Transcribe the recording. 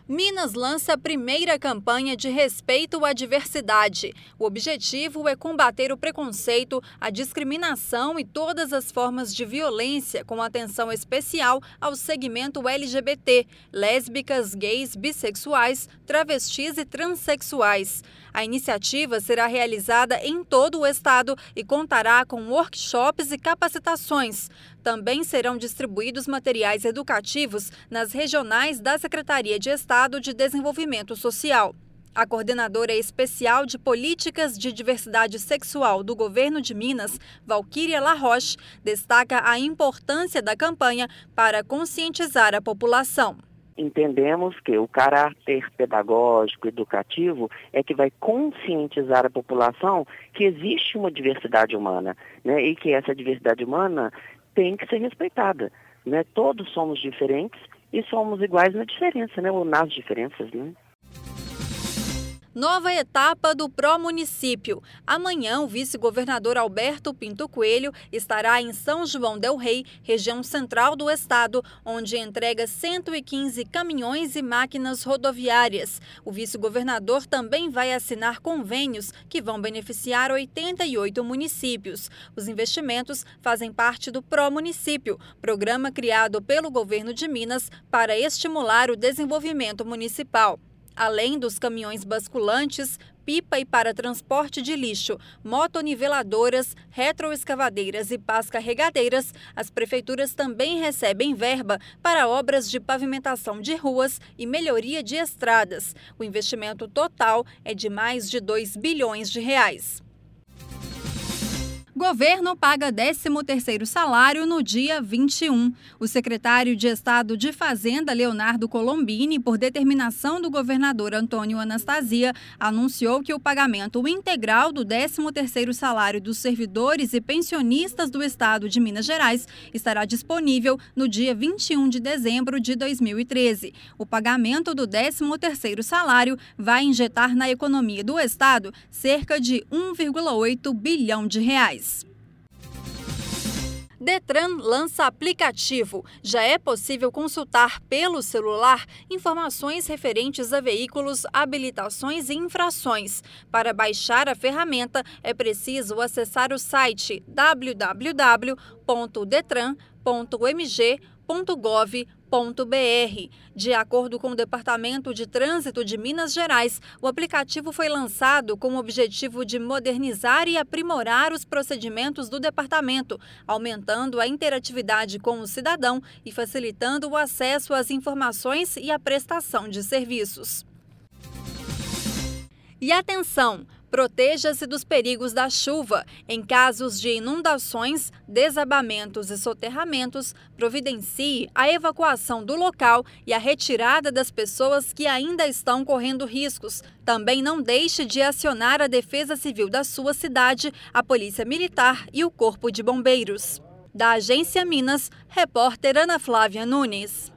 Minas lança a primeira campanha de respeito à diversidade. O objetivo é combater o preconceito, a discriminação e todas as formas de violência, com atenção especial ao segmento LGBT, lésbicas, gays, bissexuais, travestis e transexuais. A iniciativa será realizada em todo o estado e contará com workshops e capacitações. Também serão distribuídos materiais educativos nas regionais da Secretaria de Estado de Desenvolvimento Social. A coordenadora especial de Políticas de Diversidade Sexual do Governo de Minas, Valquíria Laroche, destaca a importância da campanha para conscientizar a população. Entendemos que o caráter pedagógico, educativo, é que vai conscientizar a população que existe uma diversidade humana, né? E que essa diversidade humana tem que ser respeitada, né? Todos somos diferentes e somos iguais na diferença, né? Ou nas diferenças, né? Nova etapa do Pró-Município. Amanhã, o vice-governador Alberto Pinto Coelho estará em São João del Rei, região central do estado, onde entrega 115 caminhões e máquinas rodoviárias. O vice-governador também vai assinar convênios que vão beneficiar 88 municípios. Os investimentos fazem parte do Pró-Município, programa criado pelo governo de Minas para estimular o desenvolvimento municipal. Além dos caminhões basculantes, pipa e para transporte de lixo, motoniveladoras, retroescavadeiras e pás carregadeiras, as prefeituras também recebem verba para obras de pavimentação de ruas e melhoria de estradas. O investimento total é de mais de 2 bilhões de reais. Governo paga 13º salário no dia 21. O secretário de Estado de Fazenda, Leonardo Colombini, por determinação do governador Antônio Anastasia, anunciou que o pagamento integral do 13º salário dos servidores e pensionistas do Estado de Minas Gerais estará disponível no dia 21 de dezembro de 2013. O pagamento do 13º salário vai injetar na economia do Estado cerca de 1,8 bilhão de reais. Detran lança aplicativo. Já é possível consultar pelo celular informações referentes a veículos, habilitações e infrações. Para baixar a ferramenta, é preciso acessar o site www.detran.mg.gov.br. De acordo com o Departamento de Trânsito de Minas Gerais, o aplicativo foi lançado com o objetivo de modernizar e aprimorar os procedimentos do departamento, aumentando a interatividade com o cidadão e facilitando o acesso às informações e a prestação de serviços. E atenção! Proteja-se dos perigos da chuva. Em casos de inundações, desabamentos e soterramentos, providencie a evacuação do local e a retirada das pessoas que ainda estão correndo riscos. Também não deixe de acionar a Defesa Civil da sua cidade, a Polícia Militar e o Corpo de Bombeiros. Da Agência Minas, repórter Ana Flávia Nunes.